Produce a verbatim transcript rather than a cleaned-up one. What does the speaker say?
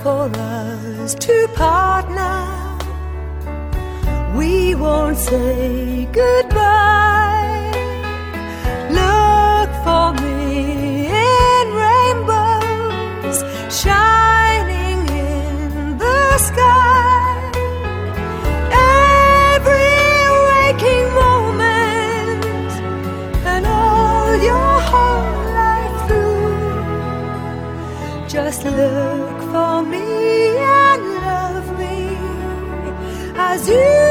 for us to part now. We won't say goodbye. Look for me in rainbows shining in the sky. Every waking moment and all your whole life through. Just look for me and love me as you